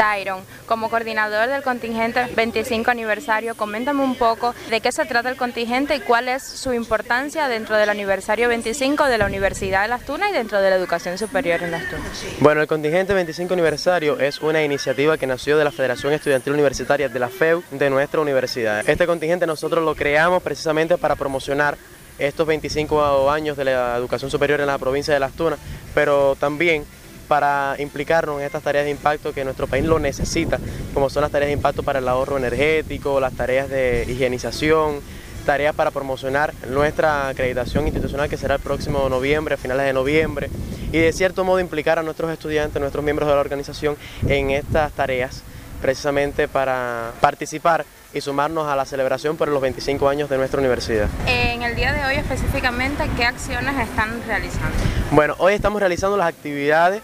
Dairon, como coordinador del contingente 25 aniversario, coméntame un poco de qué se trata el contingente y cuál es su importancia dentro del aniversario 25 de la Universidad de Las Tunas y dentro de la educación superior en Las Tunas. Bueno, el contingente 25 aniversario es una iniciativa que nació de la Federación Estudiantil Universitaria de la FEU de nuestra universidad. Este contingente nosotros lo creamos precisamente para promocionar estos 25 años de la educación superior en la provincia de Las Tunas, pero también para implicarnos en estas tareas de impacto que nuestro país lo necesita, como son las tareas de impacto para el ahorro energético, las tareas de higienización, tareas para promocionar nuestra acreditación institucional que será el próximo noviembre, a finales de noviembre, y de cierto modo implicar a nuestros estudiantes, nuestros miembros de la organización en estas tareas, precisamente para participar y sumarnos a la celebración por los 25 años de nuestra universidad. En el día de hoy específicamente, ¿qué acciones están realizando? Bueno, hoy estamos realizando las actividades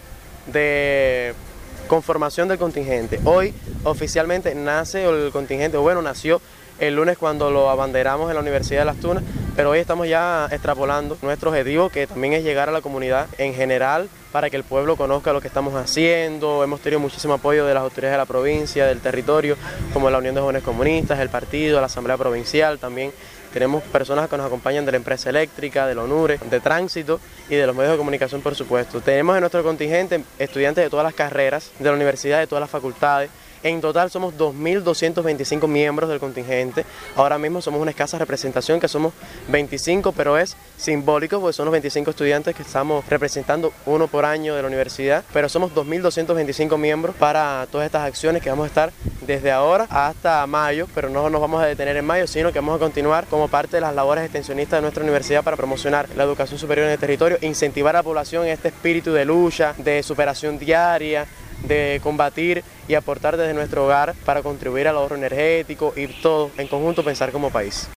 de conformación del contingente. Hoy oficialmente nace el contingente, bueno, nació el lunes cuando lo abanderamos en la Universidad de Las Tunas, pero hoy estamos ya extrapolando nuestro objetivo, que también es llegar a la comunidad en general para que el pueblo conozca lo que estamos haciendo. Hemos tenido muchísimo apoyo de las autoridades de la provincia, del territorio, como la Unión de Jóvenes Comunistas, el partido, la Asamblea Provincial. También tenemos personas que nos acompañan de la empresa eléctrica, del ONURE, de tránsito y de los medios de comunicación, por supuesto. Tenemos en nuestro contingente estudiantes de todas las carreras, de la universidad, de todas las facultades. En total somos 2.225 miembros del contingente. Ahora mismo somos una escasa representación, que somos 25, pero es simbólico porque son los 25 estudiantes que estamos representando, uno por año de la universidad, pero somos 2.225 miembros para todas estas acciones que vamos a estar desde ahora hasta mayo, pero no nos vamos a detener en mayo, sino que vamos a continuar como parte de las labores extensionistas de nuestra universidad para promocionar la educación superior en el territorio, incentivar a la población en este espíritu de lucha, de superación diaria, de combatir y aportar desde nuestro hogar para contribuir al ahorro energético y todo en conjunto pensar como país.